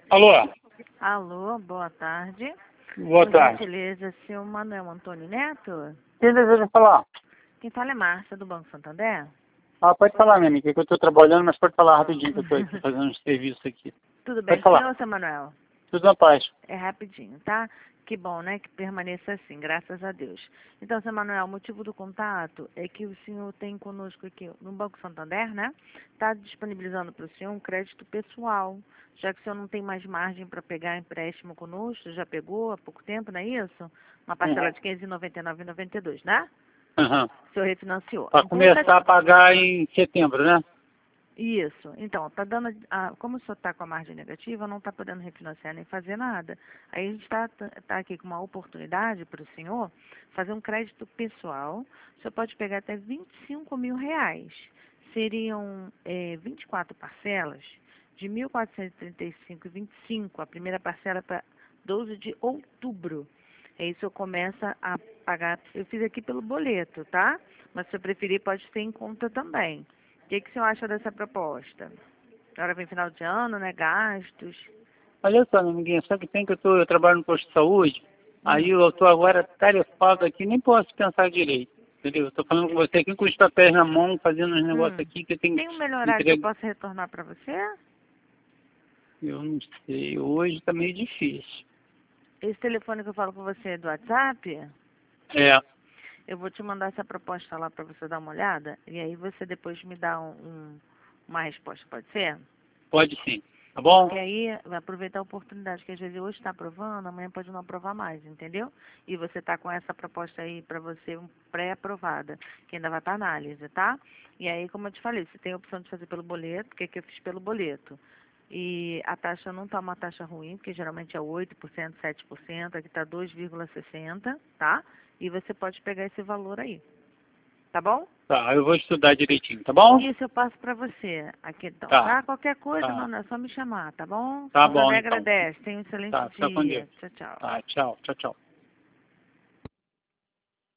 Alô? Alô, boa tarde. Boa Por tarde. gentileza, seu Manuel Antônio Neto? Quem deseja falar? Quem fala é Márcia, do Banco Santander. Ah, pode falar, minha amiga, que eu estou trabalhando, mas pode falar rapidinho, que eu estou aqui fazendo uns serviços aqui. Tudo Pode bem, falar. senhor, seu Manuel? Tudo na paz. É rapidinho, tá? Que bom, né? Que permaneça assim, graças a Deus. Então, seu Manuel, o motivo do contato é que o senhor tem conosco aqui no Banco Santander, né? Está disponibilizando para o senhor um crédito pessoal, já que o senhor não tem mais margem para pegar empréstimo conosco, já pegou há pouco tempo, não é isso? Uma parcela de R$ 15,99,92, né? Uhum. O senhor refinanciou. Para Então, ele começar a pagar em setembro, né? Isso. Então, tá dando, como o senhor está com a margem negativa, não está podendo refinanciar nem fazer nada. Aí a gente tá aqui com uma oportunidade para o senhor fazer um crédito pessoal. O senhor pode pegar até R$ 25.000. Seriam 24 parcelas de 1.435,25. A primeira parcela para 12 de outubro. Aí o senhor começa a pagar. Eu fiz aqui pelo boleto, tá? Mas se eu preferir, pode ser em conta também. O que o senhor acha dessa proposta? Agora vem final de ano, né? Gastos. Olha só, minha amiguinha, só que tem que eu trabalho no posto de saúde, aí eu estou agora tarefado aqui, nem posso pensar direito, entendeu? Estou falando com você aqui com os papéis na mão, fazendo uns negócios aqui que eu tenho Tem um melhor que horário que eu entregar. possa retornar para você? Eu não sei, hoje está meio difícil. Esse telefone que eu falo com você é do WhatsApp? É, Eu vou te mandar essa proposta lá para você dar uma olhada. E aí você depois me dá uma resposta, pode ser? pode sim, tá bom? E aí, vai aproveitar a oportunidade, que às vezes hoje está aprovando, amanhã pode não aprovar mais, entendeu? E você está com essa proposta aí para você pré-aprovada, que ainda vai estar análise, tá? E aí, como eu te falei, você tem a opção de fazer pelo boleto, que eu fiz pelo boleto. E a taxa não está uma taxa ruim, porque geralmente é 8%, 7%, aqui está 2,60%, tá? E você pode pegar esse valor aí, tá bom? Tá, eu vou estudar direitinho, tá bom? Isso eu passo para você aqui então, Tá, tá? Qualquer coisa, tá, mano, é só me chamar, tá bom? tá bom Santander então. agradece. Tenha um excelente Tá, fica com dia. Deus. Tchau, tchau. Tá, tchau, tchau, tchau.